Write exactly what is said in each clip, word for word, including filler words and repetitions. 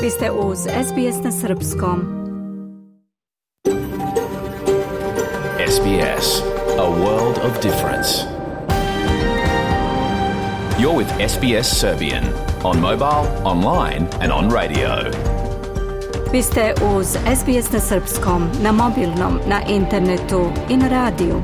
Vi ste uz S B S na srpskom. S B S, a world of difference. You're with S B S Serbian on mobile, online and on radio. Vi ste uz S B S na srpskom, na mobilnom, na internetu i na radiju.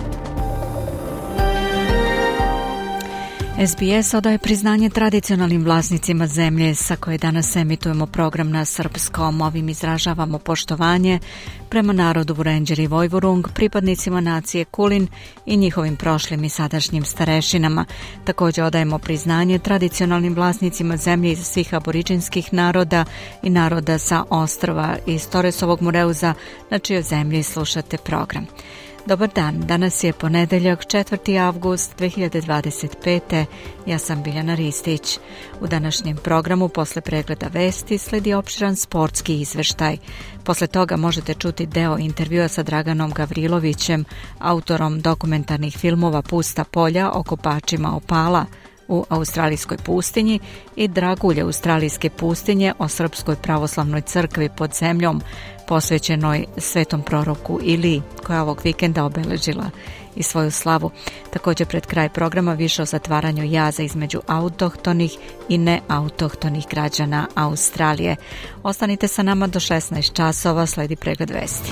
S B S odaje priznanje tradicionalnim vlasnicima zemlje sa koje danas emitujemo program na srpskom. Ovim izražavamo poštovanje prema narodu Vurenđer i Vojvorung, pripadnicima nacije Kulin i njihovim prošlim i sadašnjim starešinama. Također odajemo priznanje tradicionalnim vlasnicima zemlje iz svih aboriđinskih naroda i naroda sa ostrva iz Toresovog Mureuza, na čijoj zemlji slušate program. Dobar dan, danas je ponedeljak, četvrti avgust dve hiljade dvadeset pete. Ja sam Biljana Ristić. U današnjem programu posle pregleda vesti sledi opširan sportski izveštaj. Posle toga možete čuti deo intervjua sa Draganom Gavrilovićem, autorom dokumentarnih filmova Pusta polja o kopačima opala u australijskoj pustinji i Dragulje australijske pustinje o Srpskoj pravoslavnoj crkvi pod zemljom posvećenoj svetom proroku Iliji, koja ovog vikenda obeležila i svoju slavu. Također pred kraj programa više o zatvaranju jaza između autohtonih i neautohtonih građana Australije. Ostanite sa nama do šesnaest časova, sledi pregled vesti.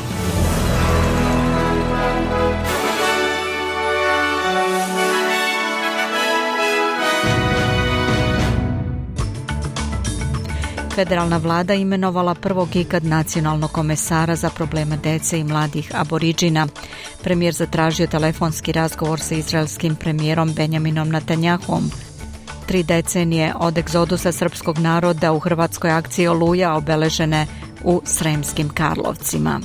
Federalna vlada imenovala prvog ikad nacionalnog komesara za probleme dece i mladih aboriđina. Premijer zatražio telefonski razgovor sa izraelskim premijerom Benjaminom Netanjahom. Tri decenije od egzodusa srpskog naroda u hrvatskoj akciji Oluja obeležene u Sremskim Karlovcima.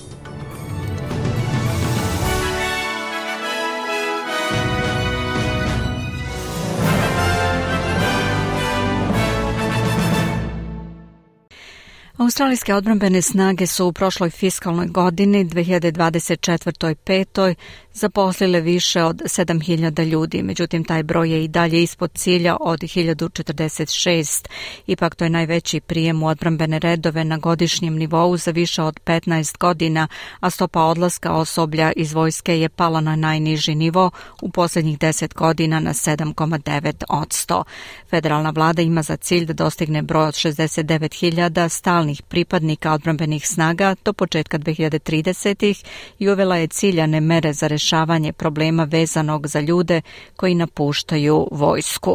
Australijske odbrambene snage su u prošloj fiskalnoj godini dve hiljade dvadeset četvrtoj petoj zaposlile više od sedam hiljada ljudi, međutim taj broj je i dalje ispod cilja od hiljadu četrdeset šest. Ipak to je najveći prijem u odbrambene redove na godišnjem nivou za više od petnaest godina, a stopa odlaska osoblja iz vojske je pala na najniži nivo u posljednjih deset godina na sedam zarez devet posto. Federalna vlada ima za cilj da dostigne broj od šezdeset devet hiljada stalnih pripadnika odbrambenih snaga do početka dve hiljade tridesetih i uvela je ciljane mere za rješavanje problema vezanog za ljude koji napuštaju vojsku.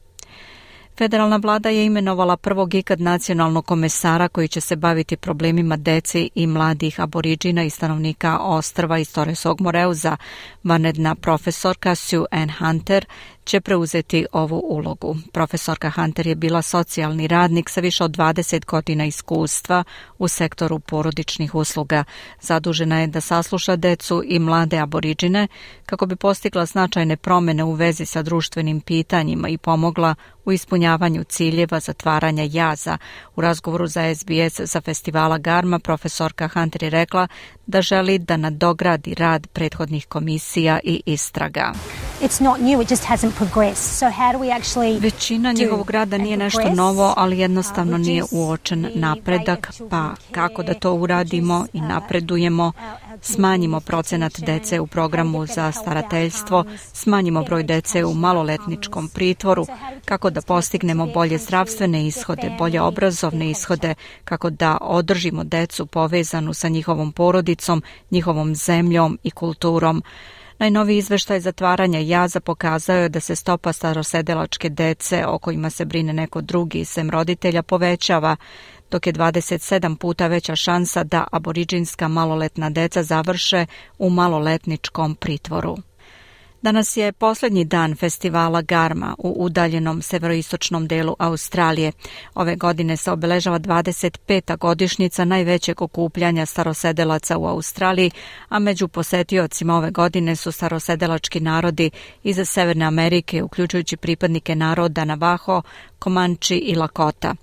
Federalna vlada je imenovala prvog ikad nacionalnog komesara koji će se baviti problemima dece i mladih aboriđina i stanovnika ostrva iz Toresovog Mureuza. Vanredna profesorka Sue Ann Hunter će preuzeti ovu ulogu. Profesorka Hunter je bila socijalni radnik sa više od dvadeset godina iskustva u sektoru porodičnih usluga. Zadužena je da sasluša decu i mlade aboriđine kako bi postigla značajne promjene u vezi sa društvenim pitanjima i pomogla u ispunjavanju ciljeva zatvaranja jaza. U razgovoru za S B S sa festivala Garma profesorka Hunter je rekla da želi da nadogradi rad prethodnih komisija i istraga. It's not new, it just hasn't progressed. So how do we actually Većina njegovog rada nije nešto novo, ali jednostavno nije uočen napredak, pa kako da to uradimo i napredujemo, smanjimo procenat dece u programu za starateljstvo, smanjimo broj dece u maloletničkom pritvoru, kako da postignemo bolje zdravstvene ishode, bolje obrazovne ishode, kako da održimo decu povezanu sa njihovom porodicom, njihovom zemljom i kulturom. Najnoviji izveštaj zatvaranja jaza pokazao je da se stopa starosedelačke dece o kojima se brine neko drugi sem roditelja povećava, dok je dvadeset sedam puta veća šansa da aboriđinska maloletna deca završe u maloletničkom pritvoru. Danas je posljednji dan festivala Garma u udaljenom severoistočnom delu Australije. Ove godine se obeležava dvadeset peta godišnjica najvećeg okupljanja starosedelaca u Australiji, a među posetiocima ove godine su starosedelački narodi iz Severne Amerike, uključujući pripadnike naroda Navajo, Comanche i Lakota.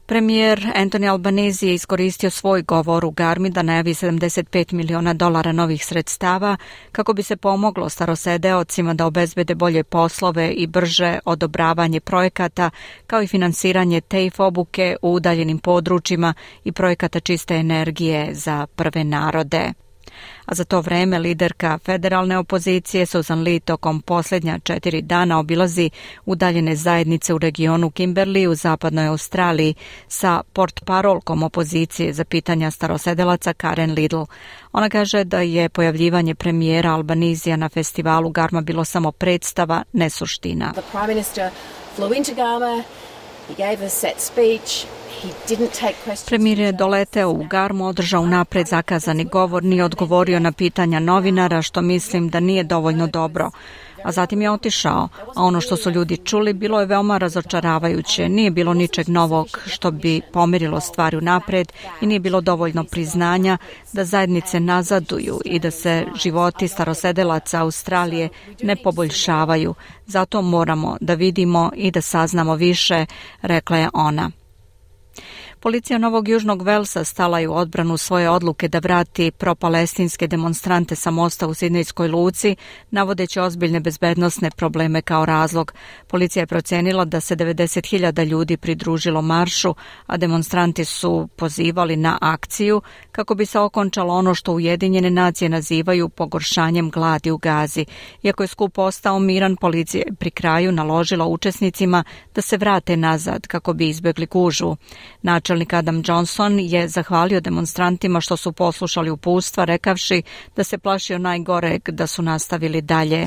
Premijer Anthony Albanese je iskoristio svoj govor u Garmi da najavi sedamdeset pet miliona dolara novih sredstava kako bi se pomoglo starosedeocima da obezbede bolje poslove i brže odobravanje projekata, kao i finansiranje T E I F obuke u udaljenim područjima i projekata čiste energije za prve narode. A za to vreme liderka federalne opozicije Susan Lee tokom posljednja četiri dana obilazi udaljene zajednice u regionu Kimberley u zapadnoj Australiji sa portparolkom opozicije za pitanja starosedelaca Karen Liddle. Ona kaže da je pojavljivanje premijera Albanisija na festivalu Garma bilo samo predstava, ne suština. The Prime Minister flew into Garma, he gave a set speech. Premijer je doleteo u Garmu, održao napred zakazani govor, nije odgovorio na pitanja novinara, što mislim da nije dovoljno dobro. A zatim je otišao, a ono što su ljudi čuli bilo je veoma razočaravajuće. Nije bilo ničeg novog što bi pomirilo stvari napred i nije bilo dovoljno priznanja da zajednice nazaduju i da se životi starosedelaca Australije ne poboljšavaju. Zato moramo da vidimo i da saznamo više, rekla je ona. Policija Novog Južnog Velsa stala je u odbranu svoje odluke da vrati propalestinske demonstrante sa mosta u Sidnejskoj luci, navodeći ozbiljne bezbednosne probleme kao razlog. Policija je procenila da se devedeset hiljada ljudi pridružilo maršu, a demonstranti su pozivali na akciju kako bi se okončalo ono što Ujedinjene nacije nazivaju pogoršanjem gladi u Gazi. Iako je skup ostao miran, policija je pri kraju naložila učesnicima da se vrate nazad kako bi izbjegli gužvu. Načelnik Adam Johnson je zahvalio demonstrantima što su poslušali uputstva, rekavši da se plašio najgoreg da su nastavili dalje.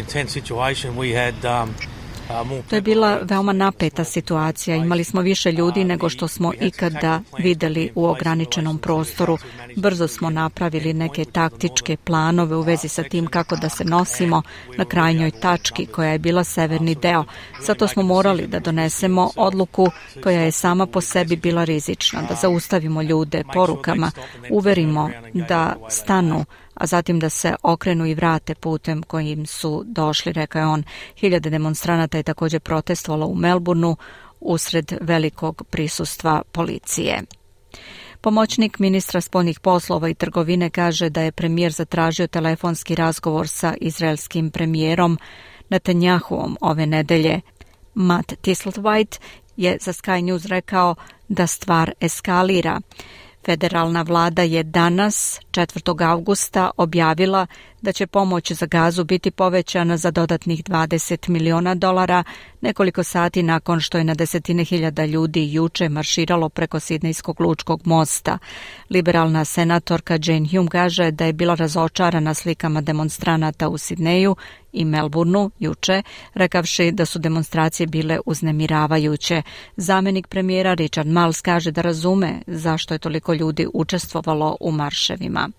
To je bila veoma napeta situacija. Imali smo više ljudi nego što smo ikada vidjeli u ograničenom prostoru. Brzo smo napravili neke taktičke planove u vezi sa tim kako da se nosimo na krajnjoj tački koja je bila severni deo. Zato smo morali da donesemo odluku koja je sama po sebi bila rizična, da zaustavimo ljude porukama, uverimo da stanu, a zatim da se okrenu i vrate putem kojim su došli, rekao je on. Hiljade demonstranata je također protestovalo u Melbourneu usred velikog prisustva policije. Pomoćnik ministra spoljnih poslova i trgovine kaže da je premijer zatražio telefonski razgovor sa izraelskim premijerom Netanjahuom ove nedelje. Matt Thistlethwaite je za Sky News rekao da stvar eskalira. Federalna vlada je danas, četvrtog avgusta, objavila da će pomoć za Gazu biti povećana za dodatnih dvadeset miliona dolara, nekoliko sati nakon što je na desetine hiljada ljudi juče marširalo preko Sidnejskog lučkog mosta. Liberalna senatorka Jane Hume kaže da je bila razočarana slikama demonstranata u Sidneju i Melbourneu juče, rekavši da su demonstracije bile uznemiravajuće. Zamenik premijera Richard Marles kaže da razume zašto je toliko ljudi učestvovalo u marševima.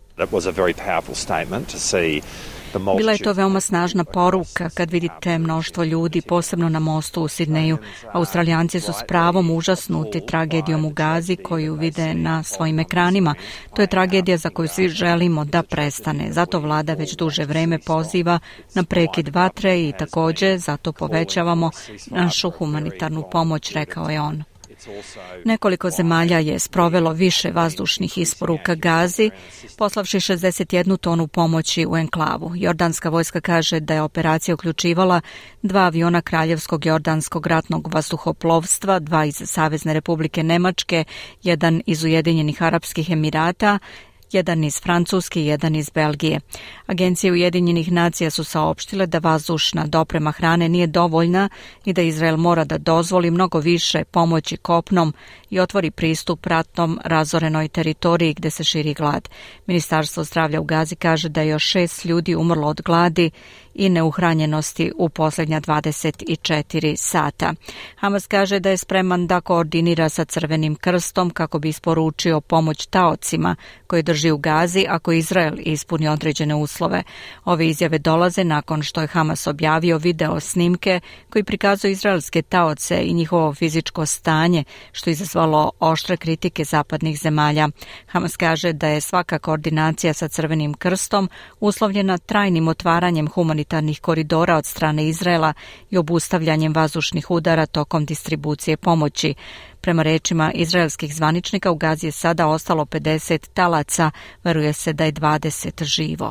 Bila je to veoma snažna poruka kad vidite mnoštvo ljudi, posebno na mostu u Sidneju. Australijanci su s pravom užasnuti tragedijom u Gazi koju vide na svojim ekranima. To je tragedija za koju svi želimo da prestane. Zato vlada već duže vreme poziva na prekid vatre i također zato povećavamo našu humanitarnu pomoć, rekao je on. Nekoliko zemalja je sprovelo više vazdušnih isporuka Gazi, poslavši šezdeset jednu tonu pomoći u enklavu. Jordanska vojska kaže da je operacija uključivala dva aviona Kraljevskog jordanskog ratnog vazduhoplovstva, dva iz Savezne Republike Nemačke, jedan iz Ujedinjenih Arapskih Emirata, jedan iz Francuske i jedan iz Belgije. Agencije Ujedinjenih nacija su saopštile da vazdušna doprema hrane nije dovoljna i da Izrael mora da dozvoli mnogo više pomoći kopnom i otvori pristup ratnom razorenoj teritoriji gde se širi glad. Ministarstvo zdravlja u Gazi kaže da je još šest ljudi umrlo od gladi i neuhranjenosti u posljednja dvadeset četiri sata. Hamas kaže da je spreman da koordinira sa Crvenim krstom kako bi isporučio pomoć taocima koje drži u Gazi ako Izrael ispuni određene uslove. Ove izjave dolaze nakon što je Hamas objavio video snimke koji prikazuju izraelske taoce i njihovo fizičko stanje, što izazvalo izazvalo oštre kritike zapadnih zemalja. Hamas kaže da je svaka koordinacija sa Crvenim krstom uslovljena trajnim otvaranjem humanitarnih koridora od strane Izraela i obustavljanjem vazdušnih udara tokom distribucije pomoći. Prema rečima izraelskih zvaničnika, u Gazi je sada ostalo pedeset talaca, veruje se da je dvadeset živo.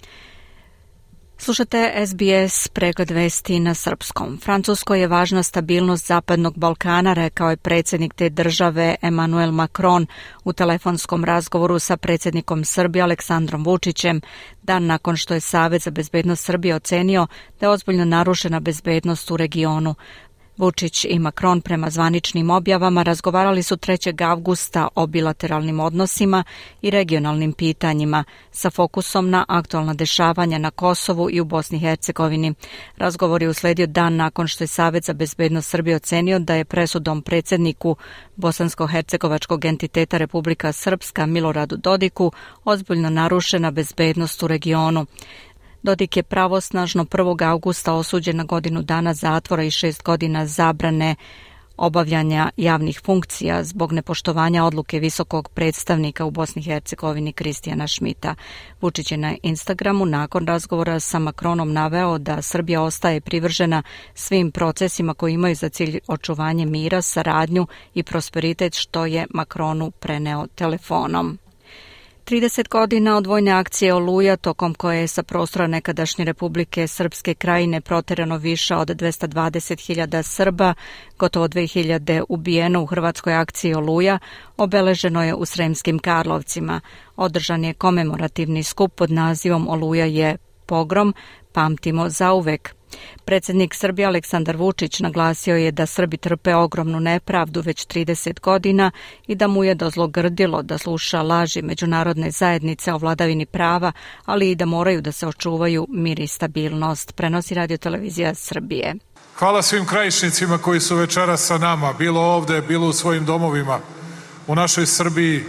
Slušate S B S pregled vesti na srpskom. Francuskoj je važna stabilnost Zapadnog Balkana, rekao je predsjednik te države Emmanuel Macron u telefonskom razgovoru sa predsjednikom Srbije Aleksandrom Vučićem, dan nakon što je Savet za bezbednost Srbije ocenio da je ozbiljno narušena bezbednost u regionu. Vučić i Macron prema zvaničnim objavama razgovarali su trećeg avgusta o bilateralnim odnosima i regionalnim pitanjima sa fokusom na aktualna dešavanja na Kosovu i u Bosni i Hercegovini. Razgovor je usledio dan nakon što je Savet za bezbednost Srbije ocenio da je presudom predsjedniku bosansko-hercegovačkog entiteta Republika Srpska Miloradu Dodiku ozbiljno narušena bezbednost u regionu. Dodik je pravosnažno prvog avgusta osuđen na godinu dana zatvora i šest godina zabrane obavljanja javnih funkcija zbog nepoštovanja odluke visokog predstavnika u Bosni i Hercegovini Kristijana Šmita. Vučić je na Instagramu nakon razgovora sa Macronom naveo da Srbija ostaje privržena svim procesima koji imaju za cilj očuvanje mira, saradnju i prosperitet, što je Macronu preneo telefonom. trideset godina od vojne akcije Oluja, tokom koje je sa prostora nekadašnje Republike Srpske Krajine proterano više od dvesta dvadeset hiljada Srba, gotovo dve hiljade ubijeno u hrvatskoj akciji Oluja, obeleženo je u Sremskim Karlovcima. Održan je komemorativni skup pod nazivom Oluja je pogrom, pamtimo zauvek. Predsjednik Srbije Aleksandar Vučić naglasio je da Srbi trpe ogromnu nepravdu već trideset godina i da mu je dozlogrdilo da sluša laži međunarodne zajednice o vladavini prava, ali i da moraju da se očuvaju mir i stabilnost, prenosi Radio televizija Srbije. Hvala svim Krajišnicima koji su večeras sa nama, bilo ovde, bilo u svojim domovima, u našoj Srbiji,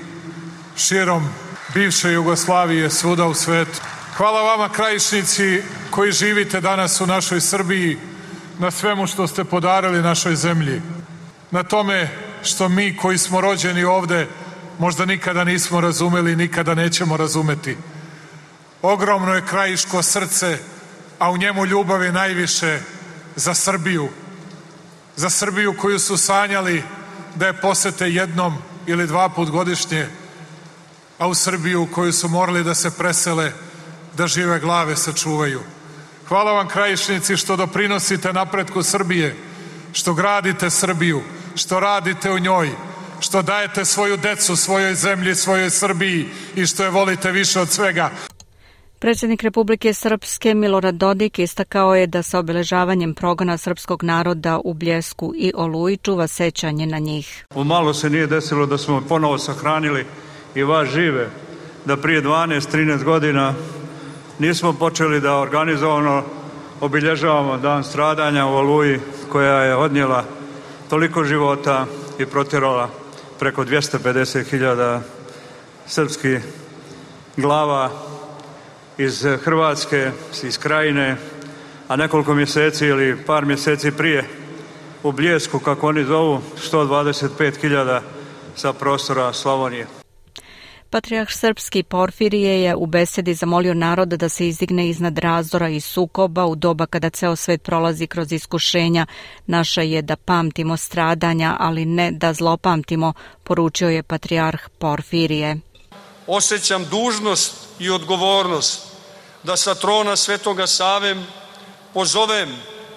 širom bivše Jugoslavije, svuda u svetu. Hvala vama Krajišnici koji živite danas u našoj Srbiji, na svemu što ste podarili našoj zemlji, na tome što mi koji smo rođeni ovde možda nikada nismo razumeli, nikada nećemo razumeti. Ogromno je krajiško srce, a u njemu ljubavi najviše za Srbiju. Za Srbiju koju su sanjali da je posete jednom ili dva put godišnje, a u Srbiju koju su morali da se presele, da žive glave sačuvaju. Hvala vam Krajišnici što doprinosite napretku Srbije, što gradite Srbiju, što radite u njoj, što dajete svoju decu svojoj zemlji, svojoj Srbiji i što je volite više od svega. Predsjednik Republike Srpske Milorad Dodik istakao je da sa obeležavanjem progona srpskog naroda u Bljesku i Oluji čuva sećanje na njih. Umalo se nije desilo da smo ponovo sahranili i vas žive, da prije dvanaest trinaest godina nismo počeli da organizovano obilježavamo dan stradanja u Oluji, koja je odnijela toliko života i protjerala preko dvjesto pedeset hiljada srpskih glava iz Hrvatske, iz Krajine, a nekoliko mjeseci ili par mjeseci prije u Bljesku, kako oni zovu, sto dvadeset pet hiljada sa prostora Slavonije. Patrijarh srpski Porfirije je u besedi zamolio narod da se izdigne iznad razdora i sukoba u doba kada ceo svet prolazi kroz iskušenja. Naša je da pamtimo stradanja, ali ne da zlopamtimo, poručio je patrijarh Porfirije. Osjećam dužnost i odgovornost da sa trona Svetoga Save pozovem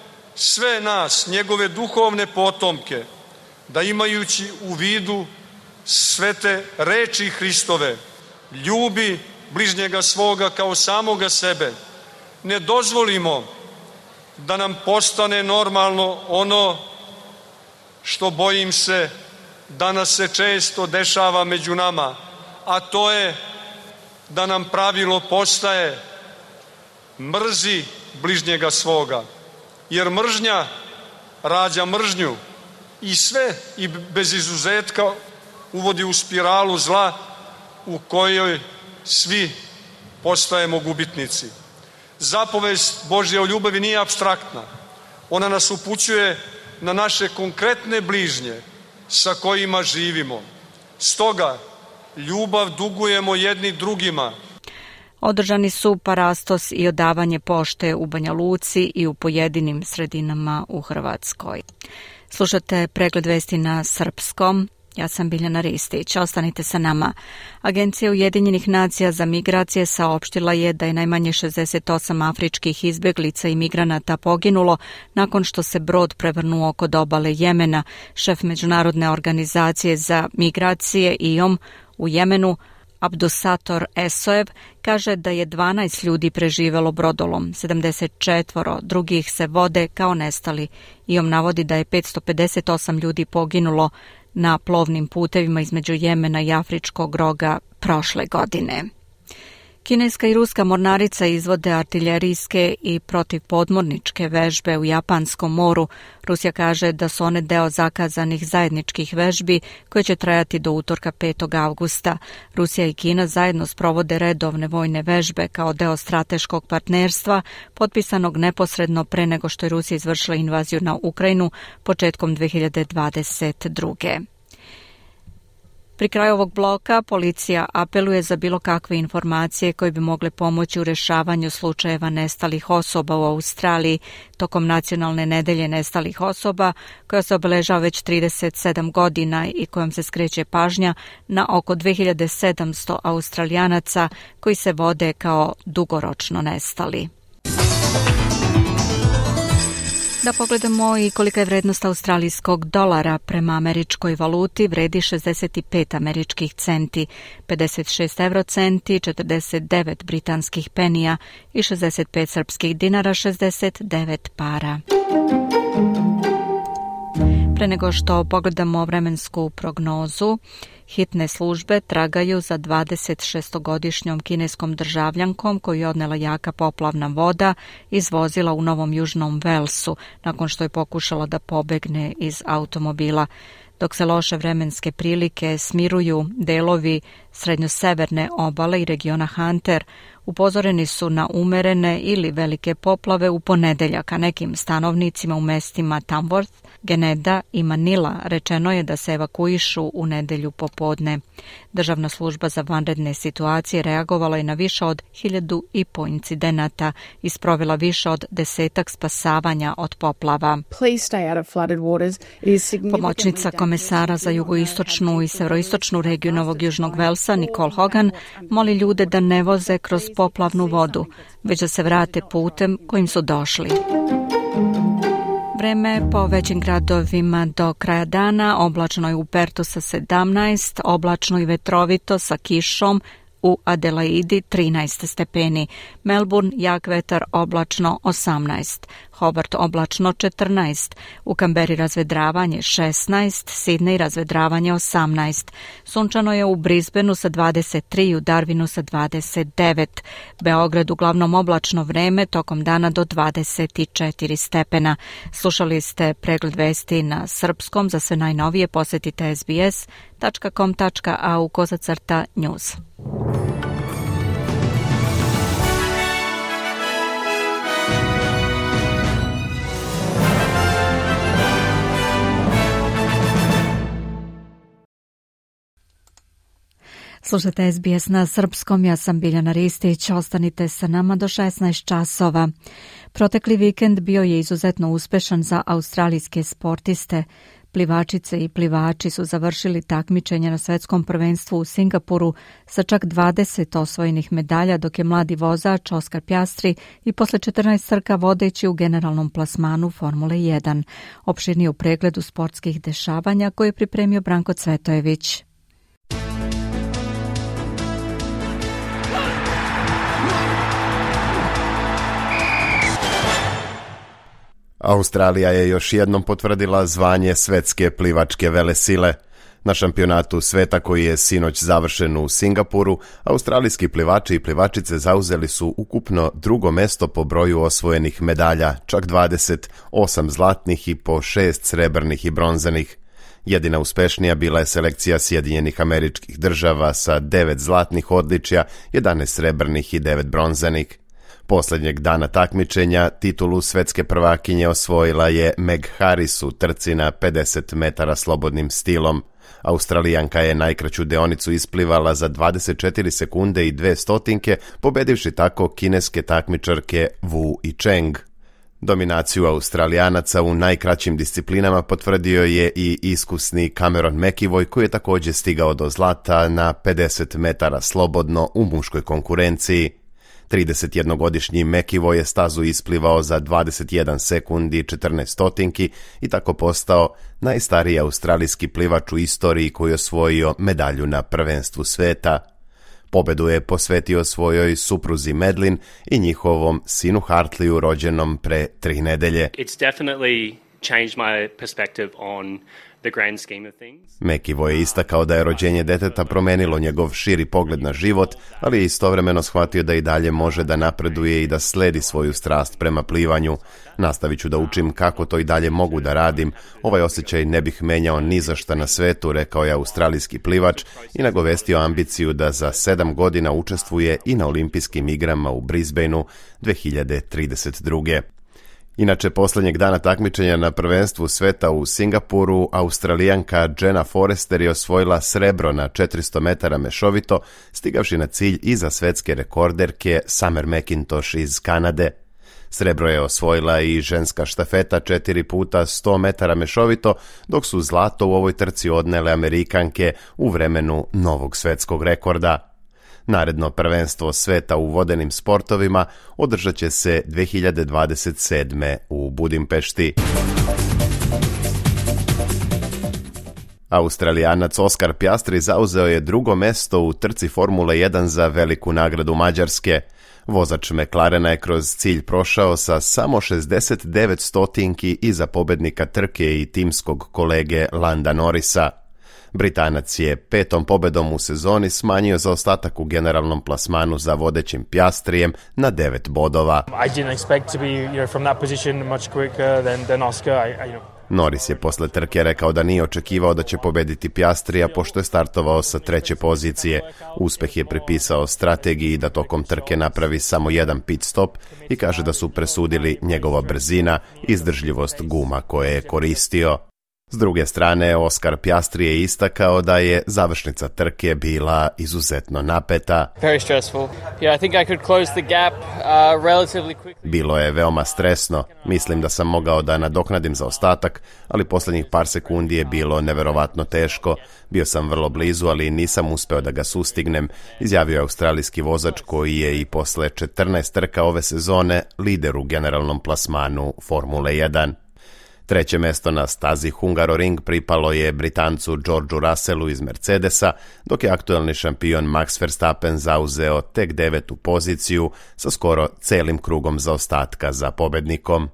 sve nas, njegove duhovne potomke, da imajući u vidu svete reči Hristove, ljubi bližnjega svoga kao samoga sebe, ne dozvolimo da nam postane normalno ono što, bojim se, danas se često dešava među nama, a to je da nam pravilo postaje mrzi bližnjega svoga, jer mržnja rađa mržnju i sve i bez izuzetka uvodi u spiralu zla u kojoj svi postajemo gubitnici. Zapovest Božja o ljubavi nije apstraktna. Ona nas upućuje na naše konkretne bližnje, sa kojima živimo. Stoga, ljubav dugujemo jedni drugima. Održani su parastos i odavanje pošte u Banja Luci i u pojedinim sredinama u Hrvatskoj. Slušate pregled vesti na srpskom. Ja sam Biljana Ristić. Ostanite sa nama. Agencija Ujedinjenih nacija za migracije saopštila je da je najmanje šezdeset osam afričkih izbeglica i migranata poginulo nakon što se brod prevrnuo kod obale Jemena. Šef Međunarodne organizacije za migracije I O M u Jemenu, Abdusator Esoev, kaže da je dvanaest ljudi preživelo brodolom, sedamdeset četiri drugih se vode kao nestali. I O M navodi da je petsto pedeset osam ljudi poginulo na plovnim putevima između Jemena i Afričkog roga prošle godine. Kineska i ruska mornarica izvode artiljerijske i protivpodmorničke vežbe u Japanskom moru. Rusija kaže da su one deo zakazanih zajedničkih vežbi koje će trajati do utorka petog avgusta. Rusija i Kina zajedno sprovode redovne vojne vežbe kao deo strateškog partnerstva potpisanog neposredno pre nego što je Rusija izvršila invaziju na Ukrajinu početkom dve hiljade dvadeset druge. Pri kraju ovog bloka policija apeluje za bilo kakve informacije koje bi mogle pomoći u rešavanju slučajeva nestalih osoba u Australiji tokom nacionalne nedelje nestalih osoba koja se obeležava već trideset sedam godina i kojom se skreće pažnja na oko dve hiljade sedamsto Australijanaca koji se vode kao dugoročno nestali. Da pogledamo i kolika je vrednost australijskog dolara prema američkoj valuti, vredi šezdeset pet američkih centi, pedeset šest eurocenti, četrdeset devet britanskih penija i šezdeset pet srpskih dinara, šezdeset devet para. Pre nego što pogledamo vremensku prognozu, hitne službe tragaju za dvadeset šestogodišnjom kineskom državljankom koju je odnela jaka poplavna voda iz vozila u Novom Južnom Velsu nakon što je pokušala da pobegne iz automobila. Dok se loše vremenske prilike smiruju delovi srednjoseverne obale i regiona Hunter, upozoreni su na umerene ili velike poplave u ponedeljak, a nekim stanovnicima u mestima Tamworth, Geneda i Manila rečeno je da se evakuišu u nedelju popodne. Državna služba za vanredne situacije reagovala je na više od hiljadu i po incidenata i sprovela više od desetak spasavanja od poplava. Pomoćnica komesara za jugoistočnu i severoistočnu regiju Novog Južnog Velsa, Nicole Hogan, moli ljude da ne voze kroz poplavnu vodu, već da se vrate putem kojim su došli. Vreme po većim gradovima do kraja dana, oblačno je u Pertu sa sedamnaest, oblačno i vetrovito sa kišom, u Adelaidi trinaest stepeni, Melbourne jak vetar oblačno osamnaest, Hobart oblačno četrnaest, u Kamberi razvedravanje šesnaest, Sidney razvedravanje osamnaest, sunčano je u Brisbaneu sa dvadeset tri i u Darwinu sa dvadeset devet, Beograd uglavnom oblačno vreme tokom dana do dvadeset četiri stepena. Slušali ste pregled vesti na srpskom, za sve najnovije posetite es be es tačka com tačka a u kozacrta news. Slušajte es be es na srpskom, ja sam Biljana Ristić, ostanite sa nama do šesnaest časova. Protekli vikend bio je izuzetno uspešan za australijske sportiste. Plivačice i plivači su završili takmičenje na svetskom prvenstvu u Singapuru sa čak dvadeset osvojenih medalja, dok je mladi vozač Oskar Pjastri i posle četrnaest trka vodeći u generalnom plasmanu Formule jedan. Opširnije u pregledu sportskih dešavanja koje je pripremio Branko Cvetojević. Australija je još jednom potvrdila zvanje svetske plivačke velesile. Na šampionatu sveta koji je sinoć završen u Singapuru, australijski plivači i plivačice zauzeli su ukupno drugo mesto po broju osvojenih medalja, čak dvadeset osam zlatnih i po šest srebrnih i bronzanih. Jedina uspešnija bila je selekcija Sjedinjenih Američkih Država sa devet zlatnih odličja, jedanaest srebrnih i devet bronzanih. Posljednjeg dana takmičenja titulu svetske prvakinje osvojila je Meg Harris u trci na pedeset metara slobodnim stilom. Australijanka je najkraću deonicu isplivala za dvadeset četiri sekunde i dve stotinke, pobedivši tako kineske takmičarke Wu i Cheng. Dominaciju Australijanaca u najkraćim disciplinama potvrdio je i iskusni Cameron McEvoy, koji je također stigao do zlata na pedeset metara slobodno u muškoj konkurenciji. tridesetjednogodišnji McEvoy je stazu isplivao za dvadeset jedan sekundi i četrnaest stotinki i tako postao najstariji australijski plivač u istoriji koji je osvojio medalju na prvenstvu sveta. Pobedu je posvetio svojoj supruzi Madeline i njihovom sinu Hartleyu rođenom pre tri nedelje. It's definitely changed my perspective on the grand scheme of things. McEvoy je istakao da je rođenje deteta promenilo njegov širi pogled na život, ali je istovremeno shvatio da i dalje može da napreduje i da sledi svoju strast prema plivanju. Nastavit ću da učim kako to i dalje mogu da radim. Ovaj osjećaj ne bih menjao ni za šta na svetu, rekao je australijski plivač i nagovestio ambiciju da za sedam godina učestvuje i na olimpijskim igrama u Brisbaneu dve hiljade trideset druge. Inače, posljednjeg dana takmičenja na prvenstvu sveta u Singapuru, Australijanka Jenna Forrester je osvojila srebro na četiristo metara mešovito, stigavši na cilj iza svetske rekorderke Summer McIntosh iz Kanade. Srebro je osvojila i ženska štafeta četiri puta sto metara mešovito, dok su zlato u ovoj trci odnele Amerikanke u vremenu novog svetskog rekorda. Naredno prvenstvo sveta u vodenim sportovima održat će se dve hiljade dvadeset sedme u Budimpešti. Australijanac Oskar Piastri zauzeo je drugo mesto u trci Formule jedan za veliku nagradu Mađarske. Vozač McLarena je kroz cilj prošao sa samo šezdeset devet stotinki iza pobednika trke i timskog kolege Landa Norrisa. Britanac je petom pobedom u sezoni smanjio zaostatak u generalnom plasmanu za vodećim Piastrijem na devet bodova. I didn't expect to be, you know, from that position much quicker than than Oscar. I, I, you know. Norris je posle trke rekao da nije očekivao da će pobediti Piastrija pošto je startovao sa treće pozicije. Uspeh je pripisao strategiji da tokom trke napravi samo jedan pit stop i kaže da su presudili njegova brzina i izdržljivost guma koje je koristio. S druge strane, Oskar Piastri je istakao da je završnica trke bila izuzetno napeta. Very stressful. Yeah, I think I could close the gap uh, relatively quickly. Bilo je veoma stresno. Mislim da sam mogao da nadoknadim zaostatak, ali posljednjih par sekundi je bilo neverovatno teško. Bio sam vrlo blizu, ali nisam uspeo da ga sustignem, izjavio je australijski vozač koji je i posle četrnaest trka ove sezone lider u generalnom plasmanu Formule jedan. Treće mesto na stazi Hungaroring pripalo je Britancu Georgeu Russellu iz Mercedesa, dok je aktuelni šampion Max Verstappen zauzeo tek devetu poziciju sa skoro celim krugom zaostatka za pobednikom.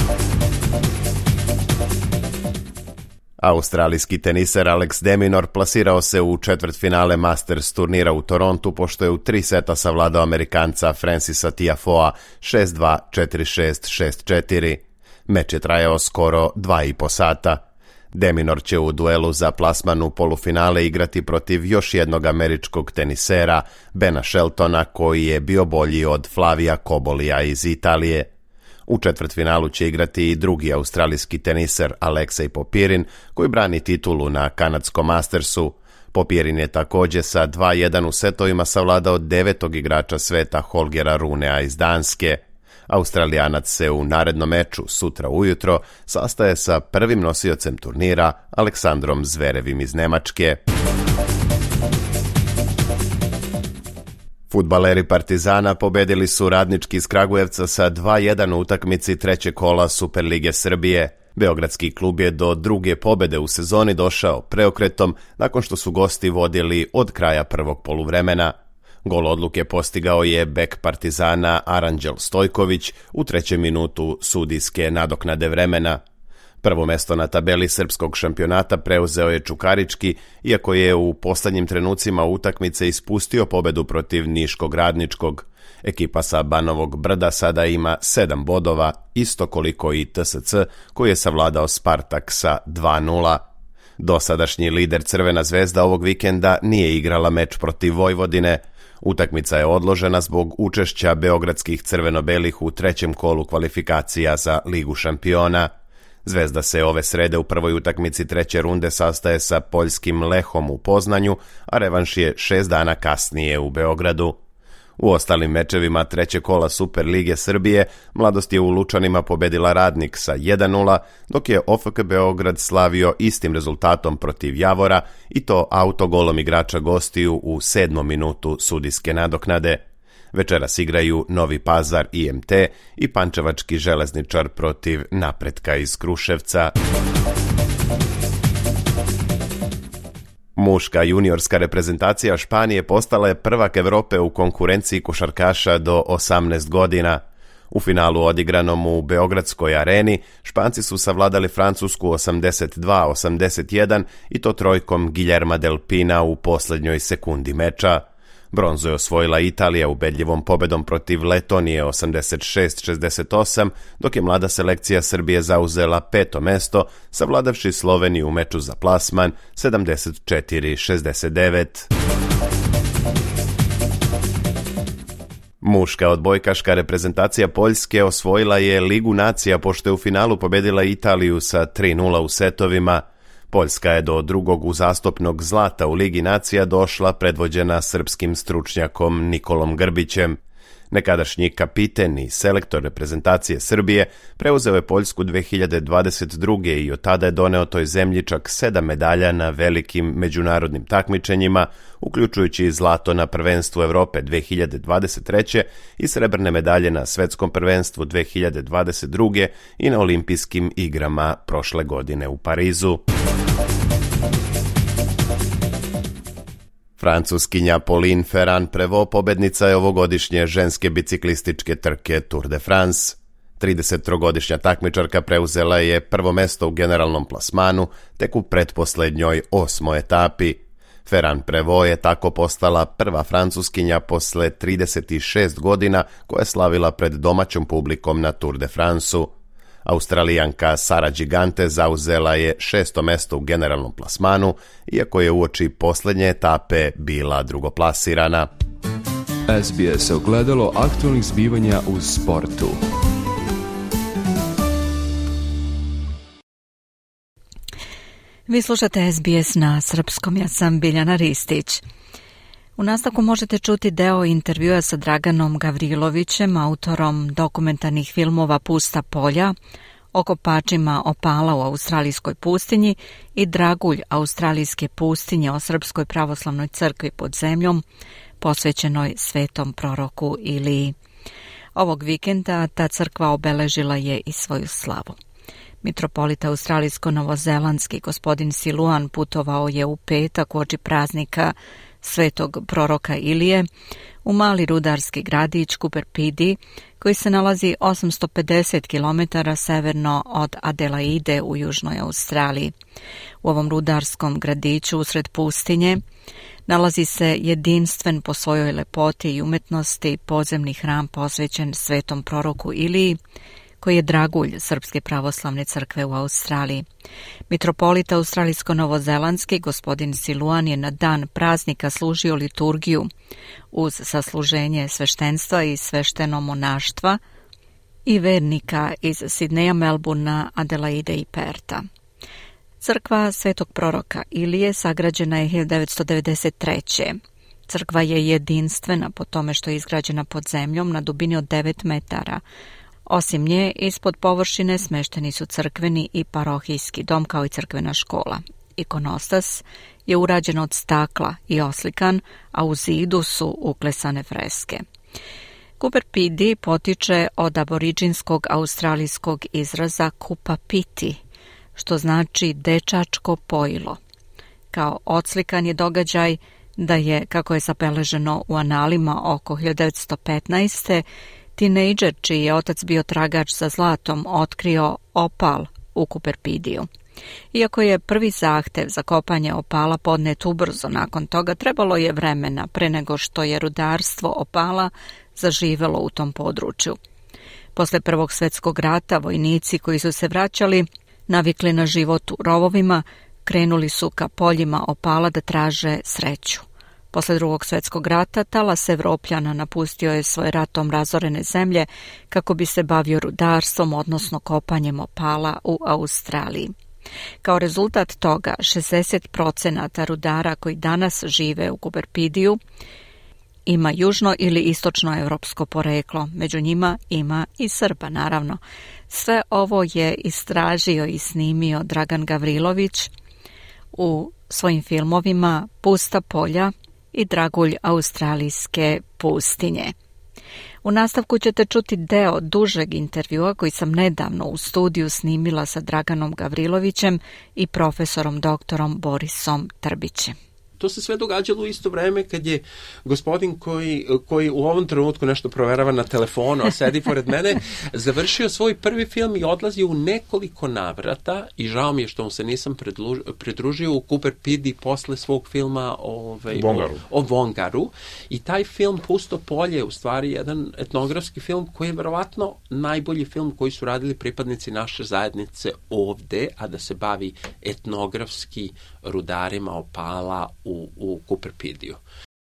Australijski teniser Alex de Minaur plasirao se u četvrtfinale Masters turnira u Torontu pošto je u tri seta savladao Amerikanca Francisa Tiafoea šest dva, četiri šest, šest četiri. Meč je trajao skoro dva i po sata. De Minaur će u duelu za plasman u polufinale igrati protiv još jednog američkog tenisera, Bena Sheltona, koji je bio bolji od Flavija Kobolija iz Italije. U četvrtfinalu će igrati i drugi australijski teniser Aleksej Popirin, koji brani titulu na kanadskom Mastersu. Popirin je također sa dva jedan u setovima savladao devetog igrača sveta Holgera Runea iz Danske. Australijanac se u narednom meču sutra ujutro sastaje sa prvim nosiocem turnira Aleksandrom Zverevim iz Nemačke. Fudbaleri Partizana pobedili su Radnički iz Kragujevca sa dva jedan u utakmici trećeg kola Superlige Srbije. Beogradski klub je do druge pobede u sezoni došao preokretom nakon što su gosti vodili od kraja prvog poluvremena. Gol odluke postigao je bek Partizana Aranđel Stojković u trećem minutu sudijske nadoknade vremena. Prvo mesto na tabeli srpskog šampionata preuzeo je Čukarički, iako je u poslednjim trenucima utakmice ispustio pobedu protiv Niškog Radničkog. Ekipa sa Banovog Brda sada ima sedam bodova, isto koliko i T S C, koji je savladao Spartak sa dva nula. Dosadašnji lider Crvena zvezda ovog vikenda nije igrala meč protiv Vojvodine. Utakmica je odložena zbog učešća beogradskih crveno-belih u trećem kolu kvalifikacija za Ligu šampiona. Zvezda se ove srede u prvoj utakmici treće runde sastaje sa poljskim Lehom u Poznanju, a revanš je šest dana kasnije u Beogradu. U ostalim mečevima treće kola Super Lige Srbije Mladost je u Lučanima pobedila Radnik sa jedan nula, dok je O F K Beograd slavio istim rezultatom protiv Javora i to autogolom igrača gostiju u sedmom minutu sudijske nadoknade. Večeras igraju Novi Pazar I M T i Pančevački Železničar protiv Napretka iz Kruševca. Muška juniorska reprezentacija Španije postala je prvak Evrope u konkurenciji košarkaša do osamnaest godina. U finalu odigranom u Beogradskoj areni Španci su savladali Francusku osamdeset dva osamdeset jedan i to trojkom Guillerma Del Pina u posljednjoj sekundi meča. Bronzu je osvojila Italija ubedljivom pobedom protiv Letonije osamdeset šest šezdeset osam, dok je mlada selekcija Srbije zauzela peto mesto, savladavši Sloveniju u meču za plasman sedamdeset četiri šezdeset devet. Muška odbojkaška reprezentacija Poljske osvojila je Ligu nacija pošto je u finalu pobedila Italiju sa tri nula u setovima. Poljska je do drugog uzastopnog zlata u Ligi nacija došla predvođena srpskim stručnjakom Nikolom Grbićem. Nekadašnji kapiten i selektor reprezentacije Srbije preuzeo je Poljsku dve hiljade dvadeset druge i od tada je doneo toj zemlji čak sedam medalja na velikim međunarodnim takmičenjima, uključujući zlato na prvenstvu Evrope dve hiljade dvadeset treće i srebrne medalje na svetskom prvenstvu dve hiljade dvadeset druge i na olimpijskim igrama prošle godine u Parizu. Francuskinja Pauline Ferrand-Prévot pobednica je ovogodišnje ženske biciklističke trke Tour de France. tridesettrogodišnja takmičarka preuzela je prvo mesto u generalnom plasmanu, tek u pretposlednjoj osmoj etapi. Ferrand-Prévot je tako postala prva Francuskinja posle trideset šest godina koja je slavila pred domaćom publikom na Tour de France-u. Australijanka Sara Gigante zauzela je šesto mesto u generalnom plasmanu, iako je uoči posljednje etape bila drugoplasirana. S B S ogledalo aktualnih zbivanja u sportu. Vi slušate S B S na srpskom, ja sam Biljana Ristić. U nastavku možete čuti deo intervjua sa Draganom Gavrilovićem, autorom dokumentarnih filmova Pusta polja, o kopačima opala u australijskoj pustinji i Dragulj australijske pustinje o Srpskoj pravoslavnoj crkvi pod zemljom, posvećenoj svetom proroku Iliji. Ovog vikenda ta crkva obeležila je i svoju slavu. Mitropolita australijsko-novozelandski gospodin Siluan putovao je u petak uoči praznika svetog proroka Ilije u mali rudarski gradić Cooper Pedy, koji se nalazi osamsto pedeset kilometara severno od Adelaide u južnoj Australiji. U ovom rudarskom gradiću usred pustinje nalazi se jedinstven po svojoj lepoti i umetnosti podzemni hram posvećen svetom proroku Iliji, koji je dragulj Srpske pravoslavne crkve u Australiji. Mitropolita australijsko-novozelandski gospodin Siluan je na dan praznika služio liturgiju uz sasluženje sveštenstva i svešteno monaštva i vernika iz Sidneja, Melbournea, Adelaide i Perta. Crkva svetog proroka Ilije sagrađena je hiljadu devetsto devedeset treće. Crkva je jedinstvena po tome što je izgrađena pod zemljom na dubini od devet metara. Osim nje, ispod površine smešteni su crkveni i parohijski dom kao i crkvena škola. Ikonostas je urađen od stakla i oslikan, a u zidu su uklesane freske. Cooper Pedy potiče od aboriđinskog australijskog izraza kupa piti, što znači dečačko pojilo. Kao odslikan je događaj da je, kako je zabeleženo u analima oko hiljadu devetsto petnaeste. tinejdžer čiji je otac bio tragač za zlatom otkrio opal u Cooper Pedyu. Iako je prvi zahtev za kopanje opala podnet ubrzo nakon toga, trebalo je vremena pre nego što je rudarstvo opala zaživelo u tom području. Posle Prvog svjetskog rata vojnici koji su se vraćali, navikli na život u rovovima, krenuli su ka poljima opala da traže sreću. Posle drugog svjetskog rata talas Evropljana napustio je svoje ratom razorene zemlje kako bi se bavio rudarstvom, odnosno kopanjem opala u Australiji. Kao rezultat toga, šezdeset procenata rudara koji danas žive u Kuperpidiju ima južno ili istočno evropsko poreklo. Među njima ima i Srba, naravno. Sve ovo je istražio i snimio Dragan Gavrilović u svojim filmovima Pusta polja i Dragulj australijske pustinje. U nastavku ćete čuti deo dužeg intervjua koji sam nedavno u studiju snimila sa Draganom Gavrilovićem i profesorom doktorom Borisom Trbićem. To se sve događalo u isto vreme kad je gospodin koji, koji u ovom trenutku nešto proverava na telefonu, a sedi pored mene, završio svoj prvi film i odlazio u nekoliko navrata i žao mi je što mu se nisam predluž, pridružio u Kuperpidi posle svog filma ovaj, Vongaru. O, o Vongaru. I taj film Pusto polje je u stvari jedan etnografski film koji je verovatno najbolji film koji su radili pripadnici naše zajednice ovde, a da se bavi etnografski rudarima opala u u, u Kuperpidiju.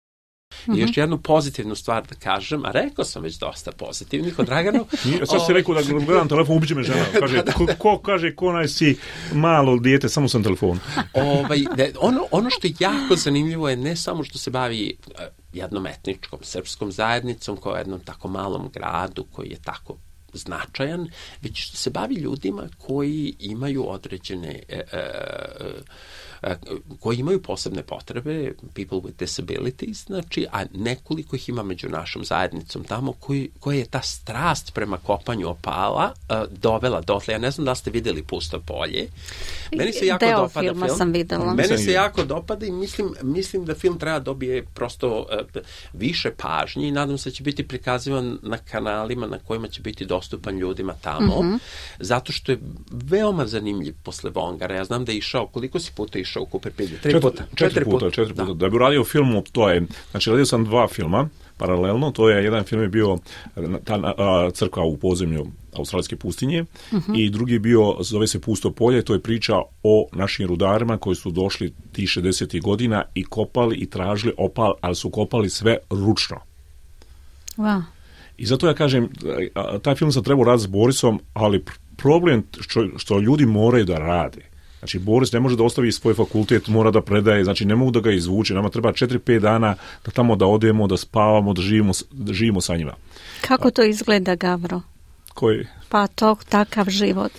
I još jednu pozitivnu stvar da kažem, a rekao sam već dosta pozitivnih od Draganu. Sad si rekao da gledam telefon, ubiće me žena. Kaže, da, da. Ko, ko kaže, ko naj si malo dijete, samo sam telefon. Ovaj, de, ono, ono što je jako zanimljivo je ne samo što se bavi uh, jednom etničkom srpskom zajednicom, kao jednom tako malom gradu koji je tako značajan, već što se bavi ljudima koji imaju određene uh, uh, koji imaju posebne potrebe, people with disabilities, znači, a nekoliko ih ima među našom zajednicom tamo, koji, koja je ta strast prema kopanju opala uh, dovela dotle. Ja ne znam da ste vidjeli Pusto polje. Meni se jako Deo dopada filma film. sam videla. Meni se jako dopada i mislim, mislim da film treba dobije prosto uh, više pažnje i nadam se da će biti prikazivan na kanalima na kojima će biti dostupan ljudima tamo, mm-hmm. zato što je veoma zanimljiv posle Vongara. Ja znam da je išao, koliko si puta išao u Kuperpidiju? Tri četiri, puta. Četiri, četiri puta, četiri puta. Da. da bi uradio film, to je, znači radio sam dva filma paralelno, to je, jedan film je bio ta a, crkva u podzemlju australijske pustinje, uh-huh. i drugi je bio, zove se Pusto polje, to je priča o našim rudarima koji su došli tih šezdesetih godina i kopali i tražili opal, ali su kopali sve ručno. Wow. I zato ja kažem, taj film sam trebao raditi s Borisom, ali problem što, što ljudi moraju da rade. Znači, Boris ne može da ostavi svoj fakultet, mora da predaje, znači ne mogu da ga izvuče. Nama treba četiri pet dana da tamo da odemo, da spavamo, da živimo, da živimo sa njima. Kako to izgleda, Gavro? Koji? Pa to, takav život.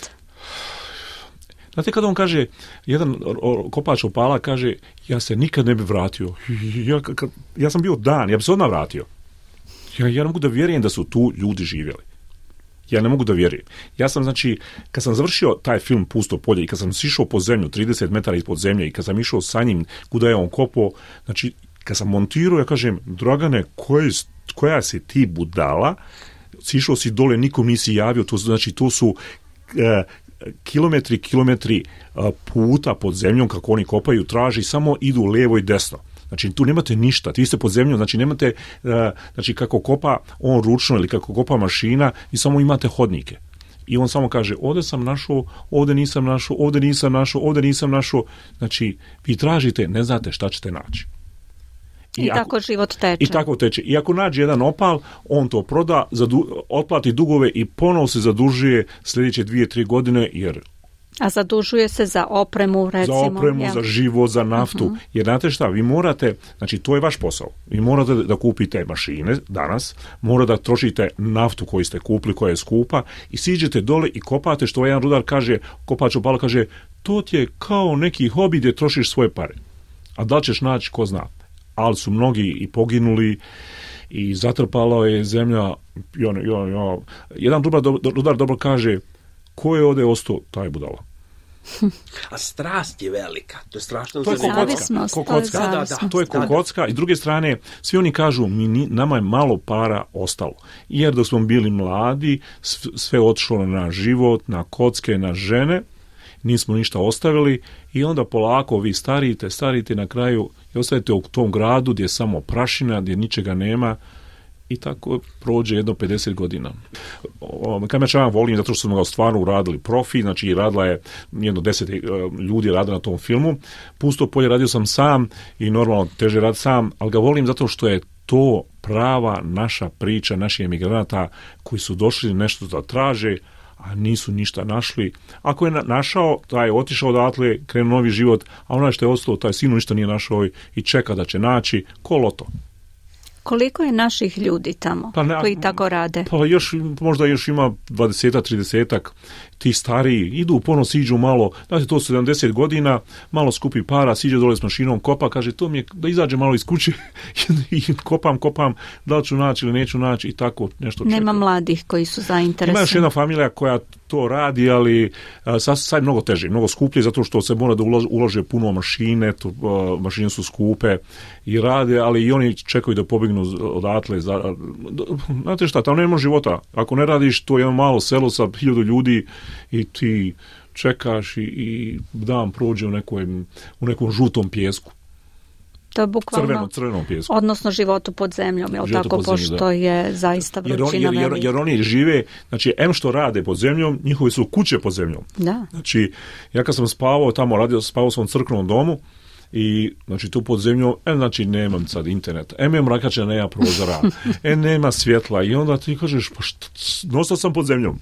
Znate, kada on kaže, jedan kopač opala kaže, ja se nikad ne bi vratio. Ja, ja sam bio dan, ja bi se odmah vratio. Ja, ja ne mogu da vjerujem da su tu ljudi živjeli. Ja ne mogu da vjerujem. Ja sam, znači, kad sam završio taj film Pusto polje i kad sam sišao po zemlju, trideset metara ispod zemlje i kad sam išao sa njim kuda je on kopao, znači, kad sam montirao, ja kažem, Dragane, koje, koja si ti budala, sišao si dole, nikom nisi javio, to, znači, to su e, kilometri, kilometri e, puta pod zemljom, kako oni kopaju, traži, samo idu levo i desno. Znači, tu nemate ništa, ti ste pod zemljom, znači nemate, uh, znači kako kopa on ručno ili kako kopa mašina i samo imate hodnike. I on samo kaže, ovdje sam našao, ovdje nisam našao, ovdje nisam našao, ovdje nisam našao. Znači, vi tražite, ne znate šta ćete naći. I, I ako, tako život teče. I tako teče. I ako nađe jedan opal, on to proda, zadu, otplati dugove i ponovo se zadužuje sljedeće dvije, tri godine, jer a zadužuje se za opremu, recimo. Za opremu, ja. za život, za naftu. Uh-huh. Jer znate šta, vi morate, znači to je vaš posao. Vi morate da kupite mašine danas, morate da trošite naftu koju ste kupili, koja je skupa, i siđete dole i kopate, što jedan rudar kaže, kopač opala kaže, to ti je kao neki hobi gdje trošiš svoje pare. A da li ćeš naći, ko zna. Ali su mnogi i poginuli i zatrpala je zemlja. I on, i on, i on. Jedan rudar, rudar dobro kaže, ko je ovdje ostao, taj budala. A strast je velika. To je strašno to je zanimljivo. Ko kocka. Da, da, da. To je ko kocka. I s druge strane, svi oni kažu, mi, nama je malo para ostalo. Jer dok smo bili mladi, sve otišlo na život, na kocke, na žene, nismo ništa ostavili i onda polako vi starite, starite na kraju i ostajete u tom gradu gdje je samo prašina, gdje ničega nema I tako prođe jedno pedeset godina. Kamerčana volim zato što smo ga stvarno uradili profi, znači radila je jedno deset ljudi radila na tom filmu. Pusto polje radio sam sam i normalno teže rad sam, ali ga volim zato što je to prava naša priča naših emigranata koji su došli nešto da traže, a nisu ništa našli. Ako je našao, taj je otišao odatle, krenuo novi život, a onaj što je ostalo, taj sinu ništa nije našao i čeka da će naći, ko loto. Koliko je naših ljudi tamo pa ne, koji tako rade? Pa još, možda još ima dvadeset trideset ti stariji, idu ponovno, siđu malo, znači to sedamdeset godina, malo skupi para, siđe dole s mašinom, kopa, kaže to mi je da izađe malo iz kuće i kopam, kopam, da li ću naći ili neću naći i tako nešto čeka. Nema mladih koji su zainteresovani. Ima još jedna familija koja to radi, ali a, sad, sad je mnogo teže, mnogo skuplje, zato što se mora da ulože, ulože puno mašine, to, a, mašine su skupe i rade, ali i oni čekaju da pobegnu odatle. Za, znate šta, tamo nema života. Ako ne radiš, to je jedno malo selo sa hiljadu ljudi i ti čekaš i, i dan prođe u, nekoj, u nekom žutom pijesku. To je bukvalno crveno, crvenom pijesku. Odnosno životu pod zemljom, jel tako, pod zemljom, pošto da. je zaista vrućina jer, jer, jer, jer oni žive, znači, em što rade pod zemljom, njihove su kuće pod zemljom. Da. Znači, ja kad sam spavao tamo, radio, spavao sam u crkvenom domu, i znači tu pod zemljom, e, znači nemam sad internet, em je mrakača, nema prozora, e nema svjetla i onda ti kažeš, pa što, nosao sam pod zemljom.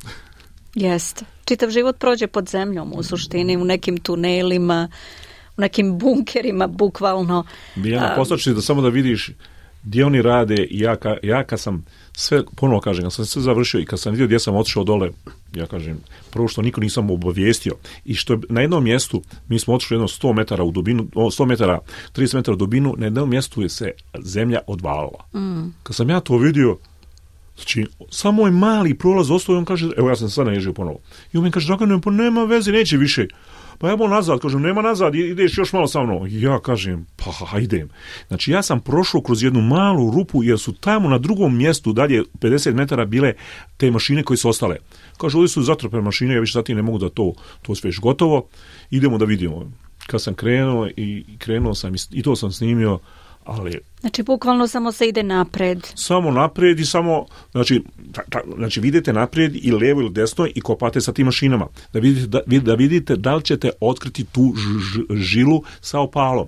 Jeste. Čitav život prođe pod zemljom, u suštini, u nekim tunelima, u nekim bunkerima, bukvalno. Bijana, postači da samo da vidiš gdje oni rade i ja, ka, ja kad sam sve, ponovo kažem, kad sam sve završio i kad sam vidio gdje sam otišao dole, ja kažem, prvo što niko nisam obavijestio i što je na jednom mjestu, mi smo otišli jedno sto metara u dubinu, sto metara, trideset metara u dubinu, na jednom mjestu je se zemlja odvalila. Mm. Kad sam ja to vidio, znači, samo je mali prolaz ostao i on kaže, evo ja sam sad naježio ponovo. I on mi kaže, Dragane, pa nema veze, neće više. Pa ja bom nazad, kažem, nema nazad, ideš još malo sa mnom. Ja kažem, pa idem. Znači, ja sam prošao kroz jednu malu rupu, jer su tamo na drugom mjestu, dalje pedeset metara, bile te mašine koje su ostale. Kaže, ovdje su zatrpane mašine, ja više zatim ne mogu da to, to sve gotovo. Idemo da vidimo. Kad sam krenuo i krenuo sam i to sam snimio, ali... Znači, bukvalno samo se ide napred. Samo napred i samo, znači, ta, ta, znači vidite naprijed i lijevo ili desno i kopate sa tim mašinama. Da vidite da, da vidite da li ćete otkriti tu ž, ž, žilu sa opalom.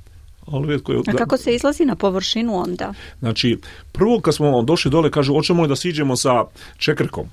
Ali, koje, A kako se izlazi na površinu onda? Znači, prvo kad smo došli dole, kažu, hoćemo li da siđemo sa čekrkom?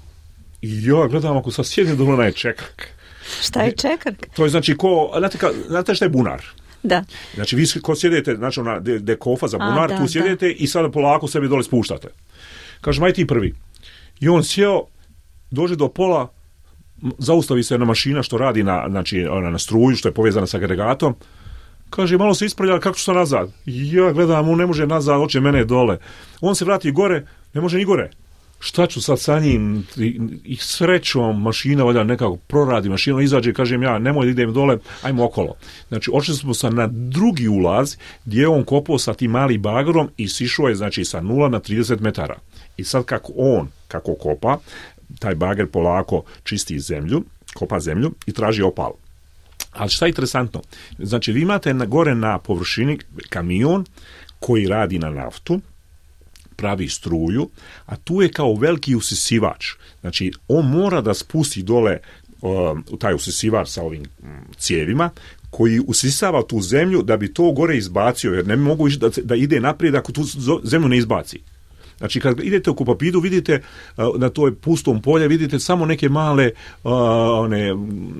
I ja gledam, ako sad sjedne dole na je čekrk. Šta je čekrk? To je znači ko, znate, ka, znate šta je bunar? Da. Znači vi ko sjedete, znači ona de, de kofa za bunar, A, da, tu sjedete da. I sada polako sebi dole spuštate. Kaže, maj ti prvi. I on sjeo, dođe do pola, zaustavi se jedna mašina što radi na, znači, ona, na struju, što je povezana sa agregatom. Kaže, malo se ispravlja, kako ću to nazad? Ja gledam, on ne može nazad, hoće mene dole. On se vrati gore, ne može ni gore. Šta ću sad sa njim i, i srećom mašina valjda nekako proradi mašinu, izađe, kažem ja, nemoj da idem dole, ajmo okolo. Znači, ošli smo sa na drugi ulaz gdje je on kopao sa tim mali bagarom i sišao je, znači, sa nula na trideset metara. I sad kako on, kako kopa, taj bager polako čisti zemlju, kopa zemlju i traži opal. Ali šta je interesantno? Znači, vi imate na, gore na površini kamion koji radi na naftu, pravi struju, a tu je kao veliki usisivač. Znači, on mora da spusti dole uh, taj usisivač sa ovim um, cijevima, koji usisava tu zemlju da bi to gore izbacio, jer ne mogu da, da ide naprijed ako tu zemlju ne izbaci. Znači, kad idete u Kopapidu, vidite uh, na toj pustom polje, vidite samo neke male uh, one,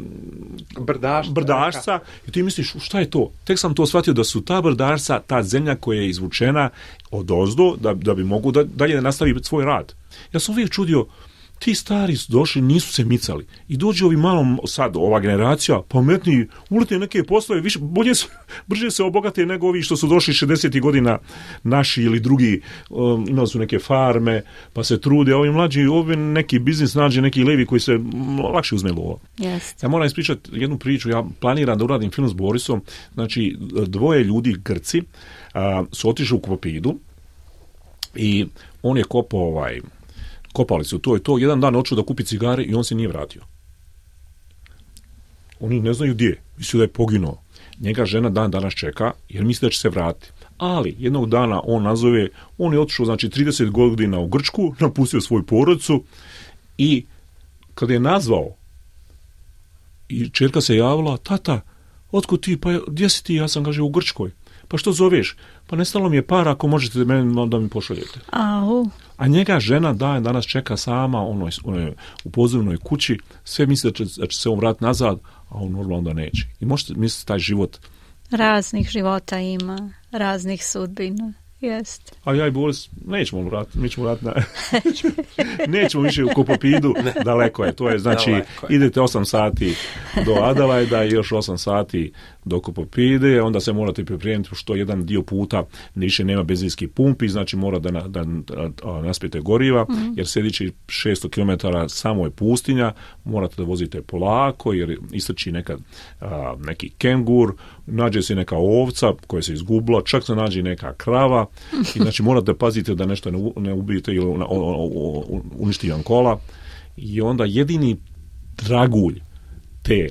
Brdašca, brdašca i ti misliš, šta je to? Tek sam to shvatio da su ta brdašca, ta zemlja koja je izvučena od ozdo, da, da bi mogu da, dalje nastavi svoj rad. Ja sam uvijek čudio, ti stari su došli, nisu se micali. I dođe ovi malo sad, ova generacija, pametniji, uletne neke poslove, više, bolje se, brže se obogate nego ovi što su došli šezdesetih godina naši ili drugi, um, imali su neke farme, pa se trude, a ovi mlađi, ovi neki biznis nađe, neki levi koji se m, lakše uzme lova. Yes. Ja moram ispričati jednu priču, ja planiram da uradim film s Borisom, znači dvoje ljudi, Grci, a, su otišli u Kopapidu i on je kopao ovaj, kopali su to i to, jedan dan odšao da kupi cigare i on se nije vratio. Oni ne znaju gdje, misle da je poginuo. Njega žena dan danas čeka jer misle da će se vratiti. Ali jednog dana on nazove, on je otišao znači trideset godina u Grčku, napustio svoju porodicu i kada je nazvao i čerka se javila, tata, otkud ti, pa gdje si ti, ja sam kaže u Grčkoj. Pa što zoveš? Pa nestalo mi je para, ako možete meni da mi pošaljete. Au. A njega žena da danas čeka sama onoj, onoj, u pozivnoj kući, sve misle da će, da će se on vratiti nazad, a on normalno da neće. I možete misliti taj život. Raznih života ima, raznih sudbina. Jest. A ja i Boris nećemo vratiti, mi ćemo vratiti na... nećemo više u Kopopidu, daleko je, to je, znači, je. idete osam sati do Adelaida i još osam sati do Kopopide, onda se morate pripremiti što jedan dio puta više nema benzinskih pumpi, znači mora da, da, da, da naspijete goriva, mm. jer sljedeći šesto kilometara samo je pustinja, morate da vozite polako, jer istrči nekad a, neki kengur, nađe se neka ovca koja se izgubila, čak se nađe neka krava, i znači morate paziti da nešto ne, ne ubijete ili uništi vam kola, i onda jedini dragulj te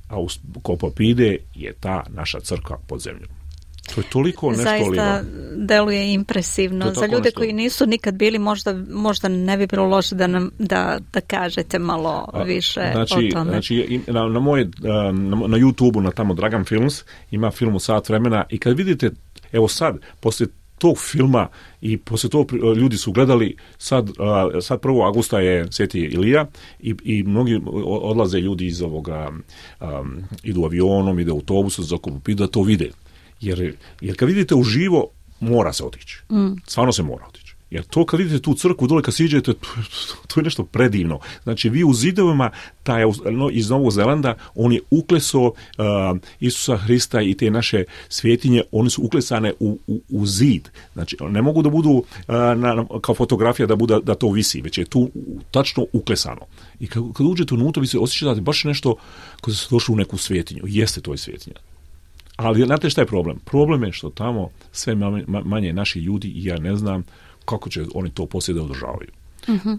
Kopopide je ta naša crkva pod zemljom. To je toliko nešto zaista liva. Deluje impresivno. Za ljude nešto koji nisu nikad bili, možda, možda ne bi bilo loše da, nam, da, da kažete malo A, više znači, o tome. Znači, na, na, moje, na, na YouTube-u, na tamo Dragan Films, ima film u sat vremena i kad vidite, evo sad, poslije tog filma i poslije tog ljudi su gledali, sad, sad prvog avgusta je Sveti Ilija i, i mnogi odlaze ljudi iz ovoga, um, idu avionom, ide autobusom za Kopopidu da to vide. Jer, jer kad vidite uživo, mora se otići. Mm. Stvarno se mora otići. Jer to kad vidite tu crkvu dole, kad siđete, to, to je nešto predivno. Znači, vi u zidovima, taj, no, iz Novog Zelanda, on je ukleso uh, Isusa Hrista i te naše svjetinje, one su uklesane u, u, u zid. Znači, ne mogu da budu uh, na, na, kao fotografija da, buda, da to visi, već je tu tačno uklesano. I kad, kad uđete unutra, vi se osjećate baš nešto kao da ste došli u neku svjetinju. Jeste to je svjetinja. Ali, znate šta je problem? Problem je što tamo sve manje naši ljudi, i ja ne znam kako će oni to poslije da održavaju. Uh-huh.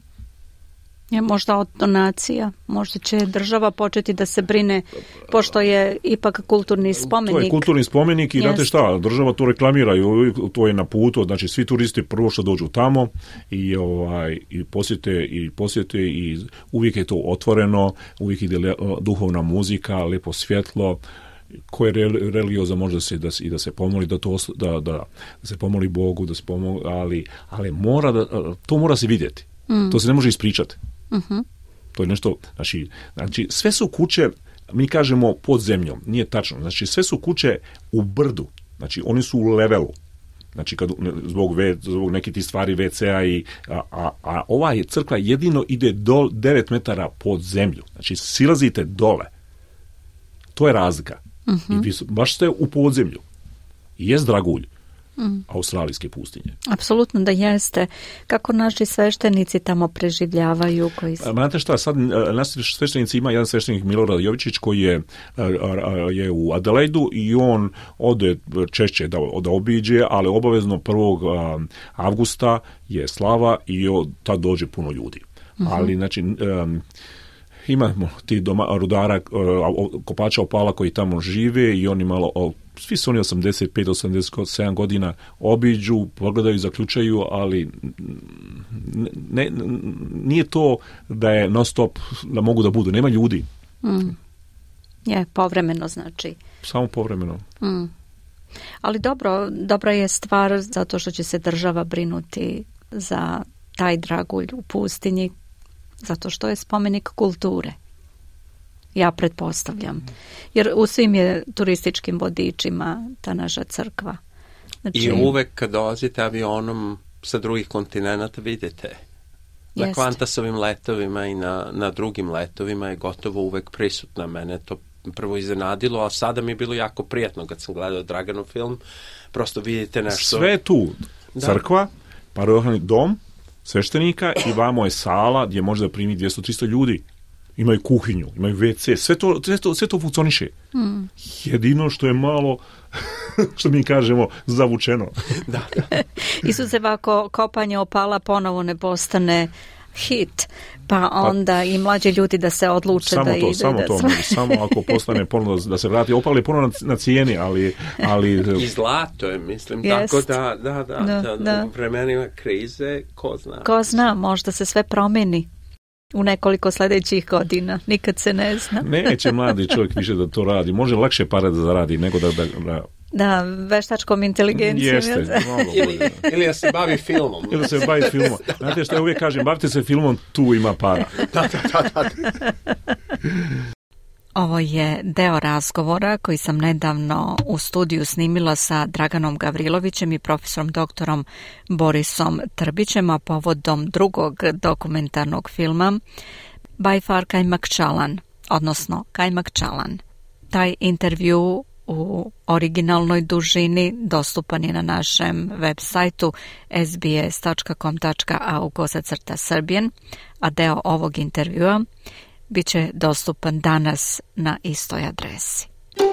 Je možda od donacija, možda će država početi da se brine, pošto je ipak kulturni spomenik. To je kulturni spomenik i znate šta, država to reklamira i to je na putu, znači svi turisti prvo što dođu tamo i, ovaj, i posjete i posjete i uvijek je to otvoreno, uvijek ide duhovna muzika, lepo svjetlo, ko je religiozan može se da, i da se pomoli, da, to, da, da, da se pomoli Bogu, da se pomoli, ali, ali mora da, to mora se vidjeti. Mm. To se ne može ispričati. Uh-huh. To je nešto, znači, znači, sve su kuće, mi kažemo pod zemljom, nije tačno, znači sve su kuće u brdu, znači oni su u levelu. Znači, kad, zbog, ve, zbog nekih tih stvari ve ce a, i, a, a, a ova je crkva jedino ide do devet metara pod zemlju. Znači, silazite dole. To je razlika. Uh-huh. I vi baš ste u podzemlju. I jest dragulj mm. australijske pustinje. Apsolutno da jeste. Kako naši sveštenici tamo preživljavaju? Koji su... Znate šta, sad naši sveštenici, ima jedan sveštenik Milorad Jovičić koji je, je u Adelaidu i on ode češće da, da obiđe, ali obavezno prvog avgusta je slava i tad dođe puno ljudi. Uh-huh. Ali, znači... Um, imamo ti doma, rudara, kopača opala koji tamo žive i oni malo, svi su oni osamdeset pet osamdeset sedam godina obiđu, pogledaju, zaključaju, ali ne, nije to da je non stop, da mogu da budu, nema ljudi. Mm. Je, povremeno znači. Samo povremeno. Mm. Ali dobro, dobra je stvar zato što će se država brinuti za taj dragulj u pustinji, zato što je spomenik kulture. Ja pretpostavljam. Jer u svim je turističkim vodičima ta naša crkva. Znači... I uvek kad dolazite avionom sa drugih kontinenta vidite. Na Jest. Kvantasovim letovima i na, na drugim letovima je gotovo uvek prisutna. Mene to prvo iznenadilo, a sada mi je bilo jako prijatno kad sam gledao Draganov film. Prosto vidite nešto. Sve tu. Crkva, da. Parohani dom, sveštenika i vamo je sala gdje može da primi dvjesto do tristo ljudi. Imaju kuhinju, imaju ve ce, sve to, sve to, sve to funkcioniše. Mm. Jedino što je malo, što mi kažemo, zavučeno. Da, da. Izuzev ako kopanje opala ponovo ne postane hit, Pa onda i mlađi ljudi da se odluče samo da to, idu. Samo da to, samo ako postane ponuda da se vrati, opali puno na, na cijeni, ali... ali... I zlato je, mislim, Jest. tako da, da, da, Da, da, da. u vremenima krize, ko zna. Ko zna, možda se sve promeni u nekoliko sljedećih godina, nikad se ne zna. Neće mladi čovjek više da to radi, može lakše pare da zaradi nego da... da, da Da, veštačkom inteligencijom. Jeste, malo ili, ili da se bavi filmom. Ili da se bavi filmom. Znate što ja uvijek kažem, bavite se filmom, tu ima para. da, da, da, da. Ovo je deo razgovora koji sam nedavno u studiju snimila sa Draganom Gavrilovićem i profesorom doktorom Borisom Trbićem, a povodom drugog dokumentarnog filma By Far Kajmak Čalan, odnosno Kajmak Čalan. Taj intervju u originalnoj dužini dostupan je na našem web sajtu s b s dot com dot a u kosacrta Serbian, a deo ovog intervjua bit će dostupan danas na istoj adresi.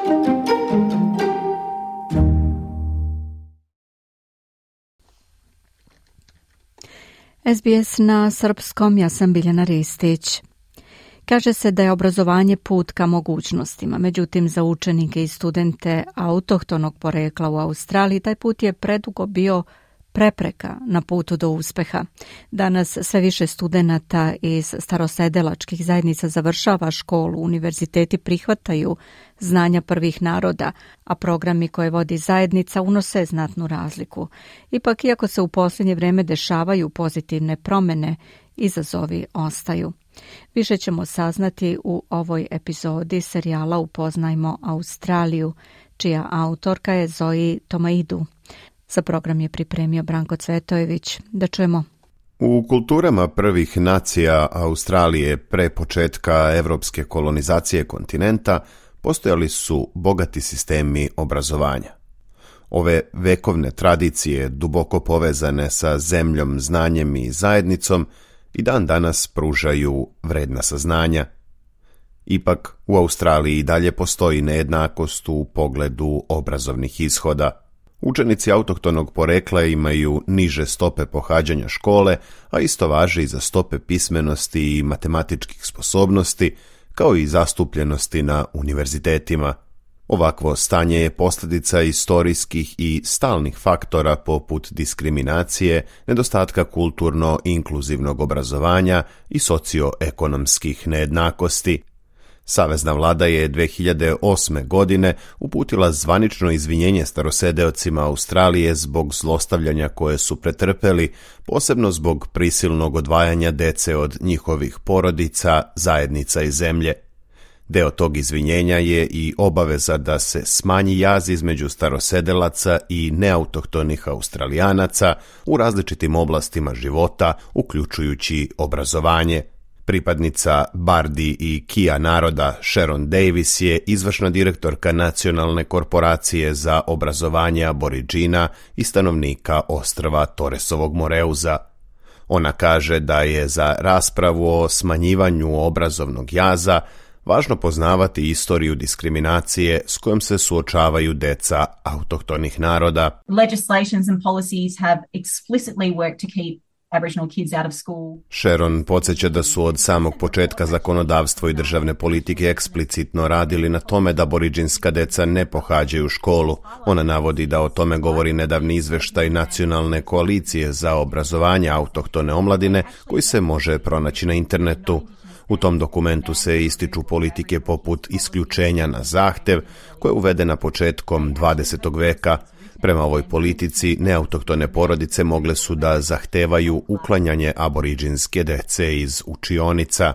S B S na srpskom, ja sam Biljana Ristić. Kaže se da je obrazovanje put ka mogućnostima, međutim za učenike i studente autohtonog porekla u Australiji taj put je predugo bio prepreka na putu do uspeha. Danas sve više studenata iz starosedelačkih zajednica završava školu, univerziteti prihvataju znanja prvih naroda, a programi koje vodi zajednica unose znatnu razliku. Ipak, iako se u posljednje vrijeme dešavaju pozitivne promjene, izazovi ostaju. Više ćemo saznati u ovoj epizodi serijala Upoznajmo Australiju, čija autorka je Zoe Tomaidu. Za program je pripremio Branko Cvetojević. Da čujemo. U kulturama prvih nacija Australije pre početka evropske kolonizacije kontinenta postojali su bogati sistemi obrazovanja. Ove vekovne tradicije, duboko povezane sa zemljom, znanjem i zajednicom, i dan danas pružaju vredna saznanja. Ipak, u Australiji i dalje postoji nejednakost u pogledu obrazovnih ishoda. Učenici autohtonog porekla imaju niže stope pohađanja škole, a isto važi i za stope pismenosti i matematičkih sposobnosti, kao i zastupljenosti na univerzitetima. Ovakvo stanje je posljedica istorijskih i stalnih faktora poput diskriminacije, nedostatka kulturno-inkluzivnog obrazovanja i socioekonomskih nejednakosti. Savezna vlada je dve hiljade osme. godine uputila zvanično izvinjenje starosedeocima Australije zbog zlostavljanja koje su pretrpeli, posebno zbog prisilnog odvajanja dece od njihovih porodica, zajednica i zemlje. Deo tog izvinjenja je i obaveza da se smanji jaz između starosedelaca i neautohtonih Australijanaca u različitim oblastima života, uključujući obrazovanje. Pripadnica Bardi i Kia naroda Sharon Davis je izvršna direktorka Nacionalne korporacije za obrazovanje Aboriđina i stanovnika ostrva Torresovog Moreuza. Ona kaže da je za raspravu o smanjivanju obrazovnog jaza važno poznavati istoriju diskriminacije s kojom se suočavaju deca autohtonih naroda. Legislations and policies have explicitly worked to keep Aboriginal kids out of school. Sharon podsjeća da su od samog početka zakonodavstvo i državne politike eksplicitno radili na tome da aboriđinska deca ne pohađaju školu. Ona navodi da o tome govori nedavni izveštaj Nacionalne koalicije za obrazovanje autohtone omladine koji se može pronaći na internetu. U tom dokumentu se ističu politike poput isključenja na zahtev, koja je uvedena početkom dvadesetog veka. Prema ovoj politici, neautohtone porodice mogle su da zahtevaju uklanjanje aboriđinske dece iz učionica.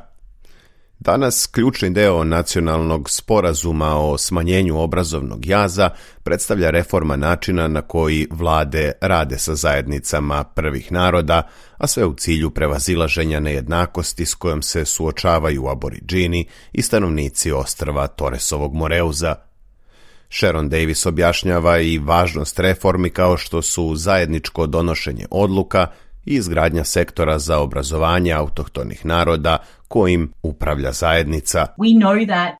Danas ključni deo nacionalnog sporazuma o smanjenju obrazovnog jaza predstavlja reforma načina na koji vlade rade sa zajednicama prvih naroda, a sve u cilju prevazilaženja nejednakosti s kojom se suočavaju aboriđini i stanovnici ostrva Torresovog Moreuza. Sharon Davis objašnjava i važnost reformi kao što su zajedničko donošenje odluka i izgradnja sektora za obrazovanje autohtonih naroda kojim upravlja zajednica. We know that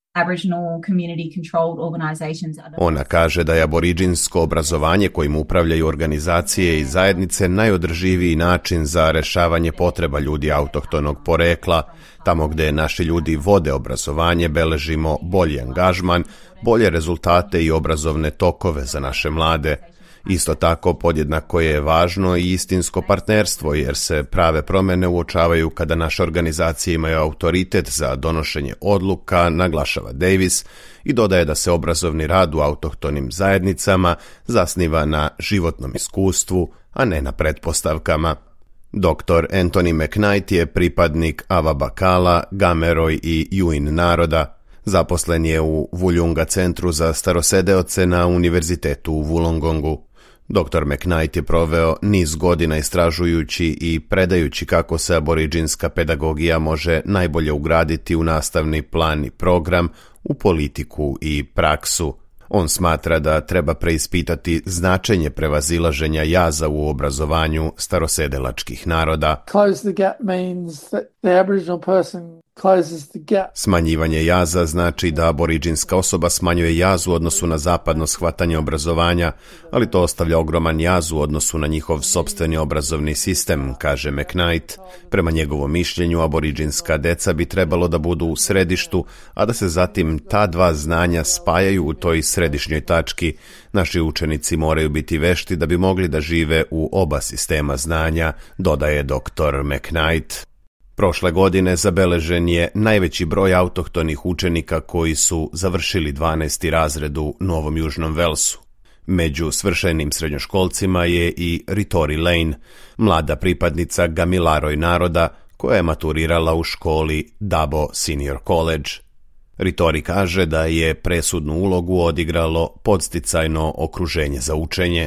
Aboriginal community controlled organizations. Ona kaže da je aboriđinsko obrazovanje kojim upravljaju organizacije i zajednice najodrživiji način za rešavanje potreba ljudi autohtonog porekla. Tamo gde naši ljudi vode obrazovanje beležimo bolji angažman, bolje rezultate i obrazovne tokove za naše mlade. Isto tako podjednako je važno i istinsko partnerstvo, jer se prave promene uočavaju kada naše organizacije imaju autoritet za donošenje odluka, naglašava Davis, i dodaje da se obrazovni rad u autohtonim zajednicama zasniva na životnom iskustvu, a ne na pretpostavkama. doktor Anthony McKnight je pripadnik Avabakala, Gameroj i Yuin naroda. Zaposlen je u Vuljunga centru za starosedeoce na univerzitetu u Wollongongu. doktor McKnight je proveo niz godina istražujući i predajući kako se aboriđinska pedagogija može najbolje ugraditi u nastavni plan i program, u politiku i praksu. On smatra da treba preispitati značenje prevazilaženja jaza u obrazovanju starosedelačkih naroda. Close the gap means that the Aboriginal person closes the gap. Smanjivanje jaza znači da aboriđinska osoba smanjuje jaz u odnosu na zapadno shvatanje obrazovanja, ali to ostavlja ogroman jaz u odnosu na njihov sopstveni obrazovni sistem, kaže McKnight. Prema njegovom mišljenju, aboriđinska deca bi trebalo da budu u središtu, a da se zatim ta dva znanja spajaju u toj središnjoj tački. Naši učenici moraju biti vešti da bi mogli da žive u oba sistema znanja, dodaje doktor McKnight. Prošle godine zabeležen je najveći broj autohtonih učenika koji su završili dvanaesti razred u Novom Južnom Velsu. Među svršenim srednjoškolcima je i Ritori Lane, mlada pripadnica Gamilaroj naroda koja je maturirala u školi Dabo Senior College. Ritori kaže da je presudnu ulogu odigralo podsticajno okruženje za učenje.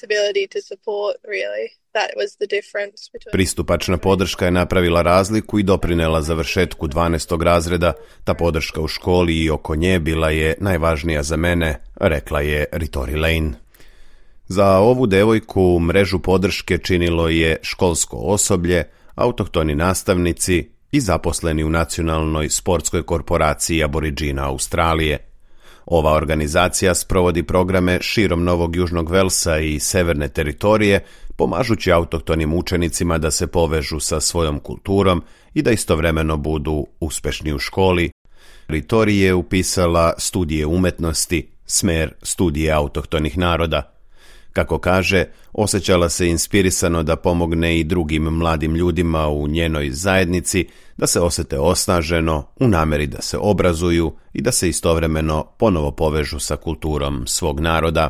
Pristupačna podrška je napravila razliku i doprinela završetku dvanaestog razreda. Ta podrška u školi i oko nje bila je najvažnija za mene, rekla je Ritori Lane. Za ovu devojku mrežu podrške činilo je školsko osoblje, autohtoni nastavnici i zaposleni u nacionalnoj sportskoj korporaciji aboriđina Australije. Ova organizacija sprovodi programe širom Novog Južnog Velsa i severne teritorije, pomažući autohtonim učenicima da se povežu sa svojom kulturom i da istovremeno budu uspešni u školi. Ritori je upisala studije umetnosti, smer studije autohtonih naroda. Kako kaže, osjećala se inspirisano da pomogne i drugim mladim ljudima u njenoj zajednici da se osete osnaženo, u nameri da se obrazuju i da se istovremeno ponovo povežu sa kulturom svog naroda.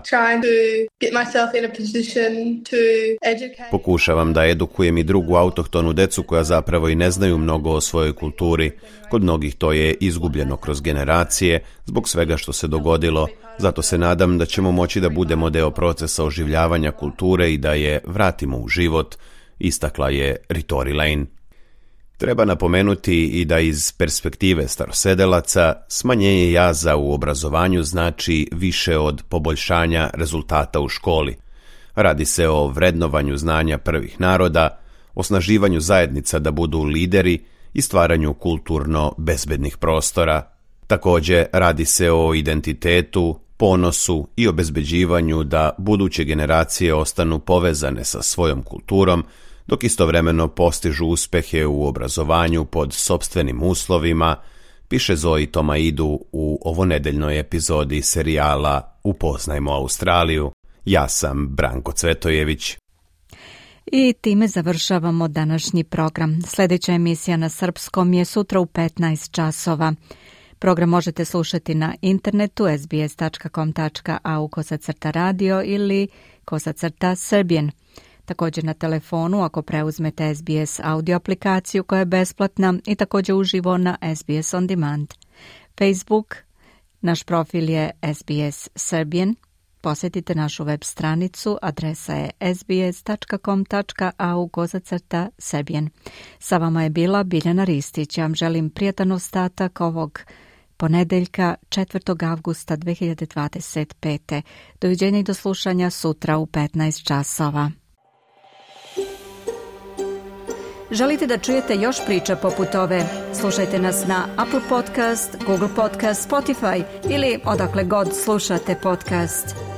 Pokušavam da edukujem i drugu autohtonu decu koja zapravo i ne znaju mnogo o svojoj kulturi. Kod mnogih to je izgubljeno kroz generacije zbog svega što se dogodilo. Zato se nadam da ćemo moći da budemo deo procesa oživljavanja kulture i da je vratimo u život, istakla je Ritori Lane. Treba napomenuti i da iz perspektive starosedelaca smanjenje jaza u obrazovanju znači više od poboljšanja rezultata u školi. Radi se o vrednovanju znanja prvih naroda, osnaživanju zajednica da budu lideri i stvaranju kulturno bezbednih prostora. Također radi se o identitetu, ponosu i obezbeđivanju da buduće generacije ostanu povezane sa svojom kulturom, dok istovremeno postižu uspehe u obrazovanju pod sopstvenim uslovima, piše Zoe Tomaidu u ovonedeljnoj epizodi serijala Upoznajmo Australiju. Ja sam Branko Cvetojević. I time završavamo današnji program. Sljedeća emisija na srpskom je sutra u petnaest časova. Program možete slušati na internetu es be es tačka com tačka a u kosacrta radio ili kosacrta Serbian. Također na telefonu ako preuzmete es be es audio aplikaciju koja je besplatna i također uživo na es be es On Demand. Facebook, naš profil je es be es Serbian. Posjetite našu web stranicu, adresa je es be es tačka com tačka a u kosacrta Serbian. Sa vama je bila Biljana Ristić. Ja vam želim prijatan ostatak ovog ponedeljka četvrtog avgusta dve hiljade dvadeset pete. Doviđenja i do slušanja sutra u petnaest časova. Želite da čujete još priča poput ove? Slušajte nas na Apple Podcast, Google Podcast, Spotify ili odakle god slušate podcast.